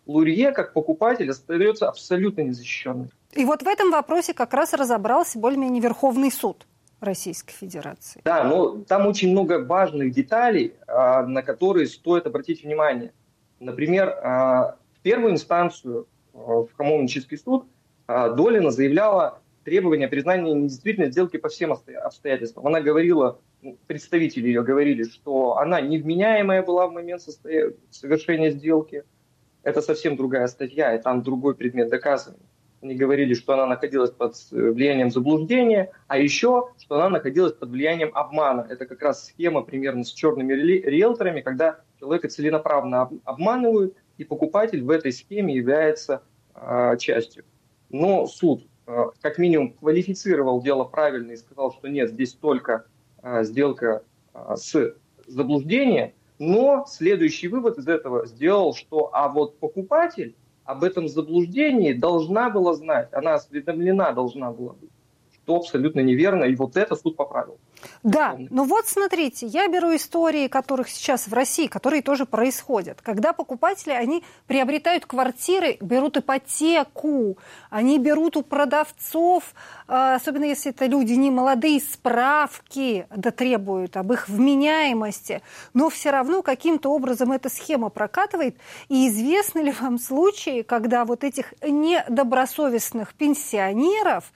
Лурье, как покупатель, остается абсолютно незащищенным. И вот в этом вопросе как раз разобрался более-менее Верховный суд Российской Федерации. Да, но там очень много важных деталей, на которые стоит обратить внимание. Например, в первую инстанцию, в Хамовнический суд, Долина заявляла требования признания недействительной сделки по всем обстоятельствам. Она говорила, представители ее говорили, что она невменяемая была в момент совершения сделки. Это совсем другая статья, и там другой предмет доказывания. Они говорили, что она находилась под влиянием заблуждения, а еще, что она находилась под влиянием обмана. Это как раз схема примерно с черными риэлторами, когда человека целенаправленно обманывают, и покупатель в этой схеме является э, частью. Но суд э, как минимум квалифицировал дело правильно и сказал, что нет, здесь только э, сделка э, с заблуждением, но следующий вывод из этого сделал, что а вот покупатель об этом заблуждении должна была знать, она осведомлена должна была быть, что абсолютно неверно, и вот это суд поправил. Да, ну вот смотрите, я беру истории, которых сейчас в России, которые тоже происходят. Когда покупатели, они приобретают квартиры, берут ипотеку, они берут у продавцов, особенно если это люди не молодые, справки дотребуют об их вменяемости, но все равно каким-то образом эта схема прокатывает. И известны ли вам случаи, когда вот этих недобросовестных пенсионеров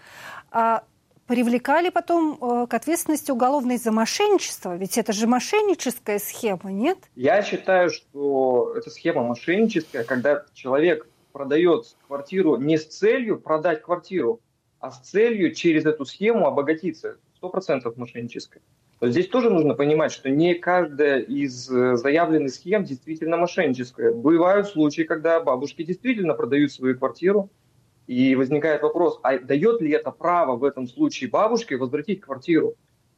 привлекали потом э, к ответственности уголовной за мошенничество? Ведь это же мошенническая схема, нет? Я считаю, что эта схема мошенническая, когда человек продает квартиру не с целью продать квартиру, а с целью через эту схему обогатиться. Сто процентов мошенническая. Но здесь тоже нужно понимать, что не каждая из заявленных схем действительно мошенническая. Бывают случаи, когда бабушки действительно продают свою квартиру, и возникает вопрос, а дает ли это право в этом случае бабушке возвратить квартиру?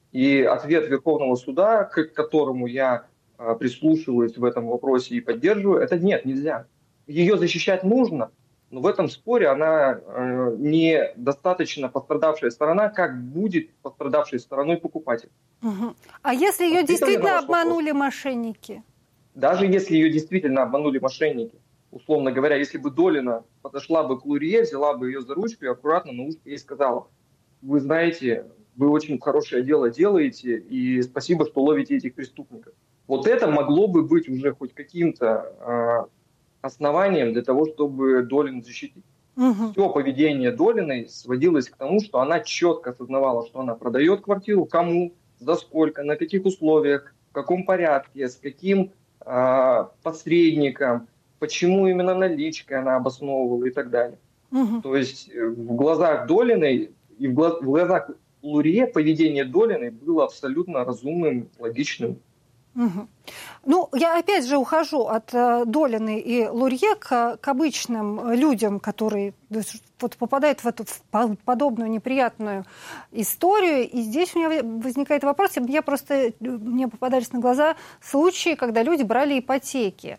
И ответ Верховного суда, к которому я а, прислушиваюсь в этом вопросе и поддерживаю, это нет, нельзя. Ее защищать нужно, но в этом споре она э, не достаточно пострадавшая сторона, как будет пострадавшей стороной покупатель. Угу. А если ее действительно обманули мошенники? Даже если ее действительно обманули мошенники, условно говоря, если бы Долина подошла бы к Лурье, взяла бы ее за ручку и аккуратно на ушко ей сказала: вы знаете, вы очень хорошее дело делаете, и спасибо, что ловите этих преступников. Вот это могло бы быть уже хоть каким-то э, основанием для того, чтобы Долину защитить. Угу. Все поведение Долиной сводилось к тому, что она четко осознавала, что она продает квартиру, кому, за сколько, на каких условиях, в каком порядке, с каким э, посредником, почему именно наличкой она обосновывала и так далее. Угу. То есть в глазах Долиной и в глазах Лурье поведение Долиной было абсолютно разумным, логичным. Угу. Ну, я опять же ухожу от э, Долины и Лурье к, к обычным людям, которые вот, попадают в эту в подобную неприятную историю. И здесь у меня возникает вопрос, я просто, мне попадались на глаза случаи, когда люди брали ипотеки.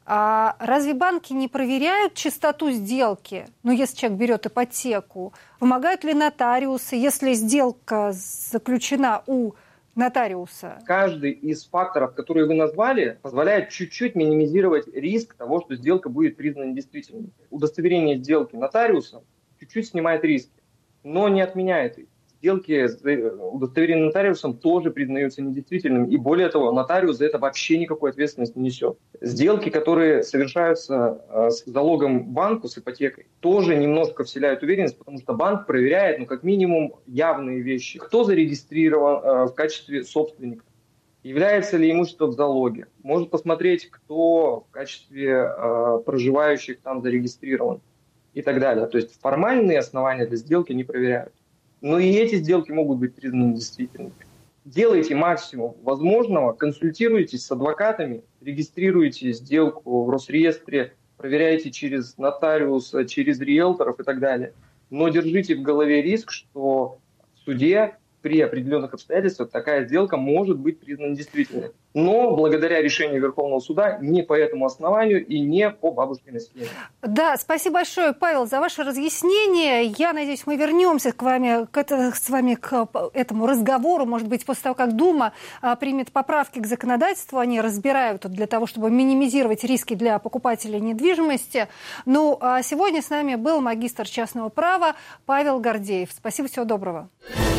А разве банки не проверяют чистоту сделки? Ну, если человек берет ипотеку, помогают ли нотариусы, если сделка заключена у нотариуса? Каждый из факторов, которые вы назвали, позволяет чуть-чуть минимизировать риск того, что сделка будет признана недействительной. Удостоверение сделки нотариусом чуть-чуть снимает риски, но не отменяет их. Сделки, удостоверенные нотариусом, тоже признаются недействительными. И более того, нотариус за это вообще никакой ответственности не несет. Сделки, которые совершаются с залогом банку, с ипотекой, тоже немножко вселяют уверенность, потому что банк проверяет, ну, как минимум, явные вещи. Кто зарегистрирован в качестве собственника? Является ли имущество в залоге? Может посмотреть, кто в качестве проживающих там зарегистрирован и так далее. То есть формальные основания для сделки не проверяют. Но и эти сделки могут быть признаны недействительными. Делайте максимум возможного, консультируйтесь с адвокатами, регистрируйте сделку в Росреестре, проверяйте через нотариуса, через риэлторов и так далее. Но держите в голове риск, что в суде при определенных обстоятельствах такая сделка может быть признана действительной. Но благодаря решению Верховного суда не по этому основанию и не по бабушкиной схеме. Да, спасибо большое, Павел, за ваше разъяснение. Я надеюсь, мы вернемся к вами, к это, с вами к этому разговору, может быть, после того, как Дума а, примет поправки к законодательству. Они разбирают для того, чтобы минимизировать риски для покупателей недвижимости. Ну, а сегодня с нами был магистр частного права Павел Гордеев. Спасибо, всего доброго.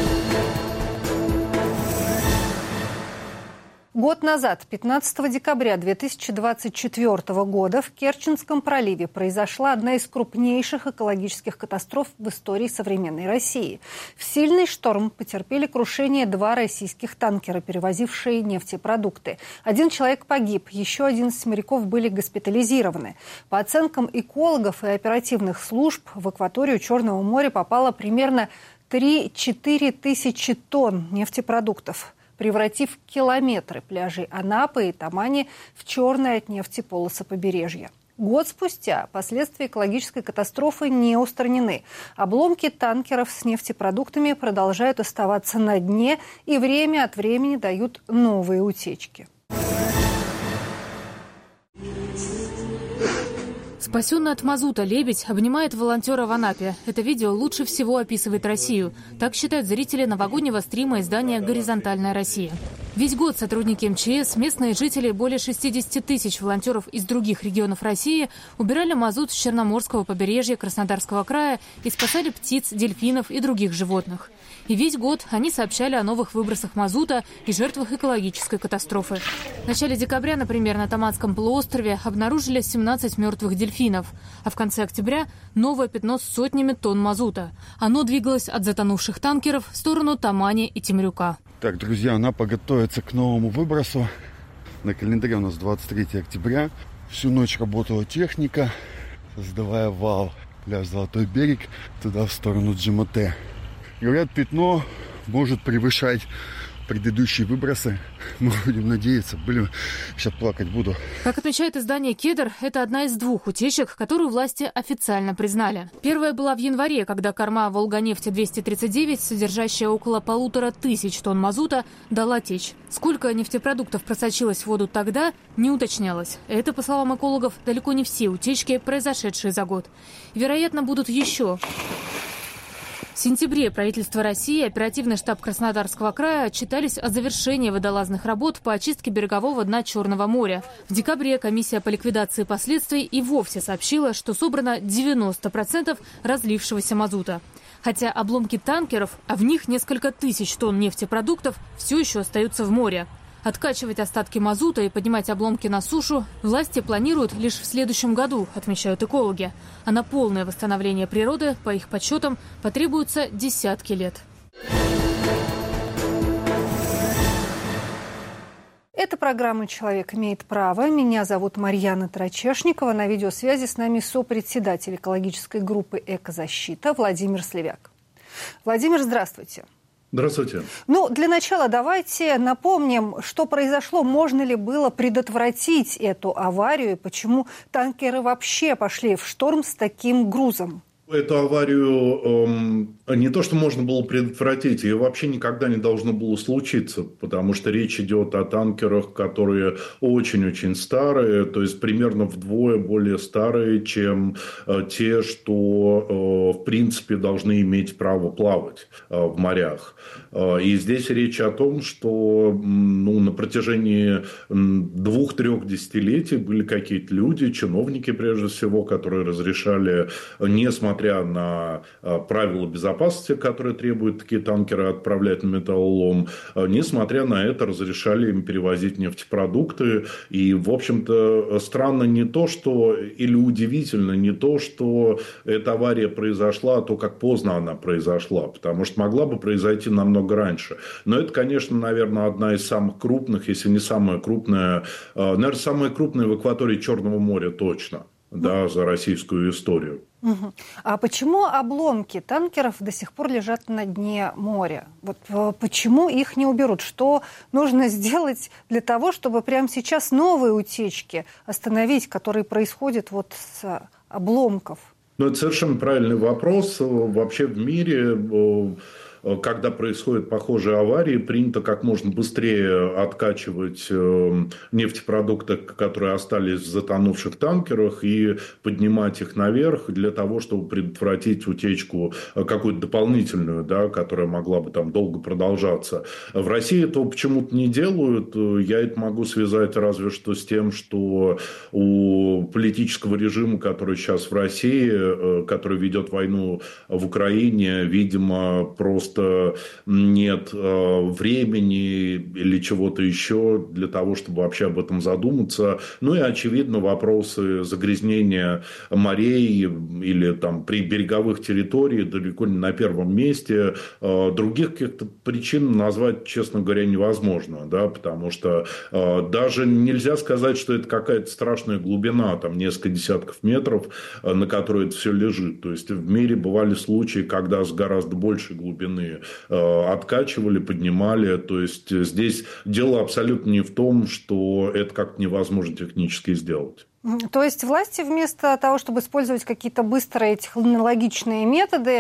Год назад, пятнадцатого декабря две тысячи двадцать четвёртого года, в Керченском проливе произошла одна из крупнейших экологических катастроф в истории современной России. В сильный шторм потерпели крушение два российских танкера, перевозившие нефтепродукты. Один человек погиб, еще одиннадцать моряков были госпитализированы. По оценкам экологов и оперативных служб, в акваторию Черного моря попало примерно три-четыре тысячи тонн нефтепродуктов, превратив километры пляжей Анапы и Тамани в черные от нефти полосы побережья. Год спустя последствия экологической катастрофы не устранены. Обломки танкеров с нефтепродуктами продолжают оставаться на дне и время от времени дают новые утечки. Спасенный от мазута лебедь обнимает волонтера в Анапе. Это видео лучше всего описывает Россию. Так считают зрители новогоднего стрима издания «Горизонтальная Россия». Весь год сотрудники эм че эс, местные жители, более шестьдесят тысяч волонтеров из других регионов России убирали мазут с Черноморского побережья Краснодарского края и спасали птиц, дельфинов и других животных. И весь год они сообщали о новых выбросах мазута и жертвах экологической катастрофы. В начале декабря, например, на Таманском полуострове обнаружили семнадцать мертвых дельфинов, а в конце октября новое пятно с сотнями тонн мазута. Оно двигалось от затонувших танкеров в сторону Тамани и Темрюка. Так, друзья, Анапа готовится к новому выбросу. На календаре у нас двадцать третье октября. Всю ночь работала техника, создавая вал. Пляж Золотой берег, туда в сторону Джимоте. Говорят, пятно может превышать предыдущие выбросы. Мы будем надеяться. Блин, сейчас плакать буду. Как отмечает издание «Кедр», это одна из двух утечек, которую власти официально признали. Первая была в январе, когда корма «Волганефти двести тридцать девять», содержащая около полутора тысяч тонн мазута, дала течь. Сколько нефтепродуктов просочилось в воду тогда, не уточнялось. Это, по словам экологов, далеко не все утечки, произошедшие за год. Вероятно, будут еще. В сентябре правительство России и оперативный штаб Краснодарского края отчитались о завершении водолазных работ по очистке берегового дна Черного моря. В декабре комиссия по ликвидации последствий и вовсе сообщила, что собрано девяносто процентов разлившегося мазута. Хотя обломки танкеров, а в них несколько тысяч тонн нефтепродуктов, все еще остаются в море. Откачивать остатки мазута и поднимать обломки на сушу власти планируют лишь в следующем году, отмечают экологи. А на полное восстановление природы, по их подсчетам, потребуются десятки лет. Это программа «Человек имеет право». Меня зовут Марьяна Трачешникова. На видеосвязи с нами сопредседатель экологической группы «Экозащита» Владимир Сливяк. Владимир, здравствуйте. Здравствуйте. Ну, для начала давайте напомним, что произошло, можно ли было предотвратить эту аварию и почему танкеры вообще пошли в шторм с таким грузом. Эту аварию эм, не то, что можно было предотвратить, ее вообще никогда не должно было случиться, потому что речь идет о танкерах, которые очень-очень старые, то есть примерно вдвое более старые, чем э, те, что э, в принципе должны иметь право плавать э, в морях. Э, и здесь речь о том, что ну, на протяжении двух-трех десятилетий были какие-то люди, чиновники прежде всего, которые разрешали, несмотря Несмотря на э, правила безопасности, которые требуют такие танкеры отправлять на металлолом, э, несмотря на это разрешали им перевозить нефтепродукты. И, в общем-то, странно не то, что, или удивительно не то, что эта авария произошла, а то, как поздно она произошла. Потому что могла бы произойти намного раньше. Но это, конечно, наверное, одна из самых крупных, если не самая крупная, э, наверное, самая крупная в акватории Черного моря точно, да, за российскую историю. Угу. А почему обломки танкеров до сих пор лежат на дне моря? Вот почему их не уберут? Что нужно сделать для того, чтобы прямо сейчас новые утечки остановить, которые происходят вот с обломков? Ну, это совершенно правильный вопрос. Вообще в мире когда происходят похожие аварии, принято как можно быстрее откачивать нефтепродукты, которые остались в затонувших танкерах, и поднимать их наверх для того, чтобы предотвратить утечку какую-то дополнительную, да, которая могла бы там долго продолжаться. В России этого почему-то не делают. Я это могу связать разве что с тем, что у политического режима, который сейчас в России, который ведет войну в Украине, видимо, просто нет времени или чего-то еще для того, чтобы вообще об этом задуматься. Ну и, очевидно, вопросы загрязнения морей или там при береговых территориях далеко не на первом месте. Других каких-то причин назвать, честно говоря, невозможно, да, потому что даже нельзя сказать, что это какая-то страшная глубина, там несколько десятков метров, на которой это все лежит. То есть в мире бывали случаи, когда с гораздо большей глубины откачивали, поднимали. То есть здесь дело абсолютно не в том, что это как-то невозможно технически сделать. То есть власти вместо того, чтобы использовать какие-то быстрые технологичные методы,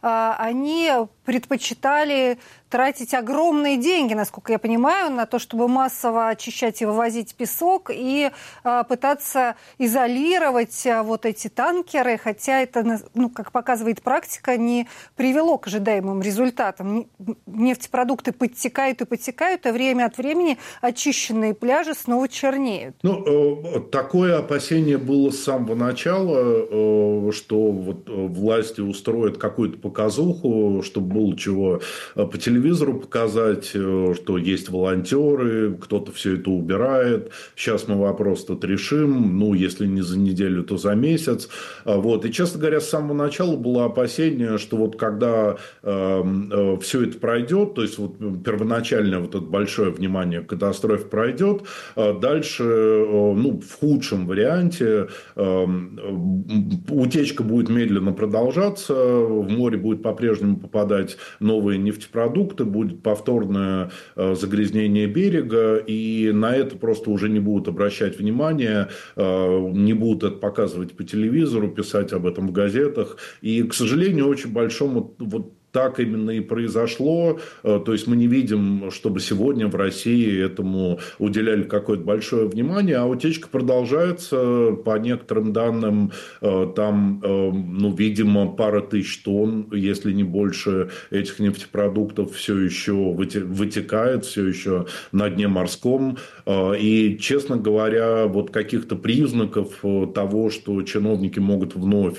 они предпочитали тратить огромные деньги, насколько я понимаю, на то, чтобы массово очищать и вывозить песок и пытаться изолировать вот эти танкеры, хотя это, ну, как показывает практика, не привело к ожидаемым результатам. Нефтепродукты подтекают и подтекают, а время от времени очищенные пляжи снова чернеют. Ну, такое опасение было с самого начала, что вот власти устроят какую-то показуху, чтобы было чего по телевизору показать, что есть волонтеры, кто-то все это убирает. Сейчас мы вопрос тут решим. Ну, если не за неделю, то за месяц. Вот. И, честно говоря, с самого начала было опасение, что вот когда э, все это пройдет, то есть вот первоначальное вот это большое внимание к катастрофе пройдет, дальше, э, ну, в худшем варианте э, утечка будет медленно продолжаться, в море будет по-прежнему попадать новые нефтепродукты, будет повторное загрязнение берега, и на это просто уже не будут обращать внимания, не будут это показывать по телевизору, писать об этом в газетах. И, к сожалению, очень большому вот так именно и произошло. То есть мы не видим, чтобы сегодня в России этому уделяли какое-то большое внимание, а утечка продолжается. По некоторым данным, там, ну, видимо, пара тысяч тонн, если не больше, этих нефтепродуктов все еще вытекает, все еще на дне морском. И, честно говоря, вот каких-то признаков того, что чиновники могут вновь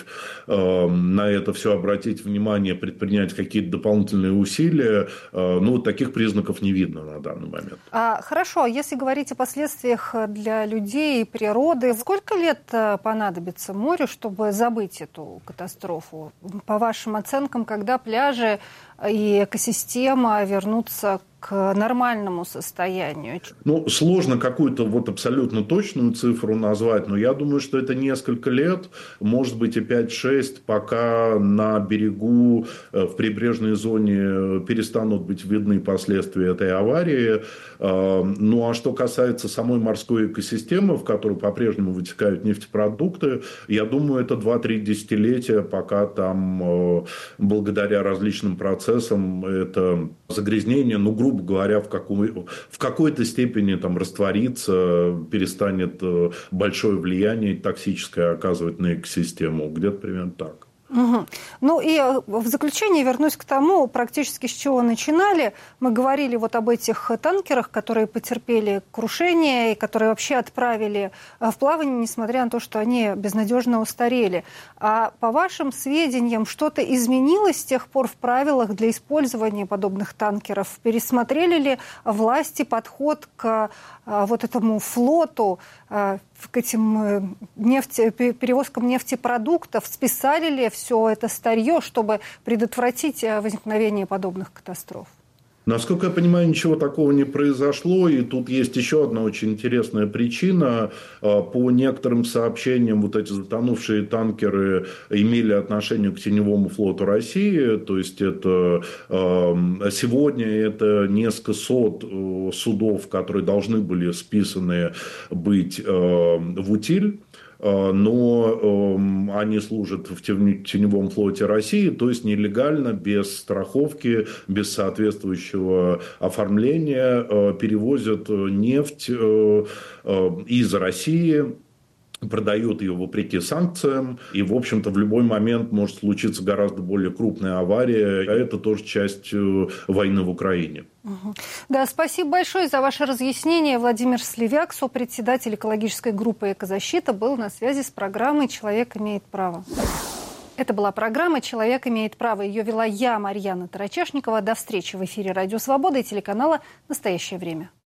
на это все обратить внимание, предпринять какие-то какие-то дополнительные усилия, ну, таких признаков не видно на данный момент. А, хорошо, если говорить о последствиях для людей и природы, сколько лет понадобится морю, чтобы забыть эту катастрофу? По вашим оценкам, когда пляжи и экосистема вернутся к нормальному состоянию? Ну, сложно какую-то вот абсолютно точную цифру назвать, но я думаю, что это несколько лет, может быть и пять-шесть, пока на берегу в прибрежной зоне перестанут быть видны последствия этой аварии. Ну, а что касается самой морской экосистемы, в которую по-прежнему вытекают нефтепродукты, я думаю, это два-три десятилетия, пока там, благодаря различным процессам, это загрязнение, ну, грубо говоря, в, какой, в какой-то степени там растворится, перестанет большое влияние токсическое оказывать на экосистему. Где-то примерно так. Угу. Ну и в заключение вернусь к тому, практически с чего начинали. Мы говорили вот об этих танкерах, которые потерпели крушение и которые вообще отправили в плавание, несмотря на то, что они безнадежно устарели. А по вашим сведениям, что-то изменилось с тех пор в правилах для использования подобных танкеров? Пересмотрели ли власти подход к вот этому флоту, к этим нефти, перевозкам нефтепродуктов? Списали ли все это старье, чтобы предотвратить возникновение подобных катастроф? Насколько я понимаю, ничего такого не произошло. И тут есть еще одна очень интересная причина. По некоторым сообщениям, вот эти затонувшие танкеры имели отношение к теневому флоту России. То есть, это сегодня это несколько сот судов, которые должны были списаны быть в утиль. но они служат в теневом флоте России, то есть нелегально, без страховки, без соответствующего оформления перевозят нефть из России, продают ее вопреки санкциям, и, в общем-то, в любой момент может случиться гораздо более крупная авария, а это тоже часть войны в Украине. Угу. Да, спасибо большое за ваше разъяснение. Владимир Сливяк, сопредседатель экологической группы «Экозащита», был на связи с программой «Человек имеет право». Это была программа «Человек имеет право». Ее вела я, Марьяна Тарачешникова. До встречи в эфире «Радио Свобода» и телеканала «Настоящее время».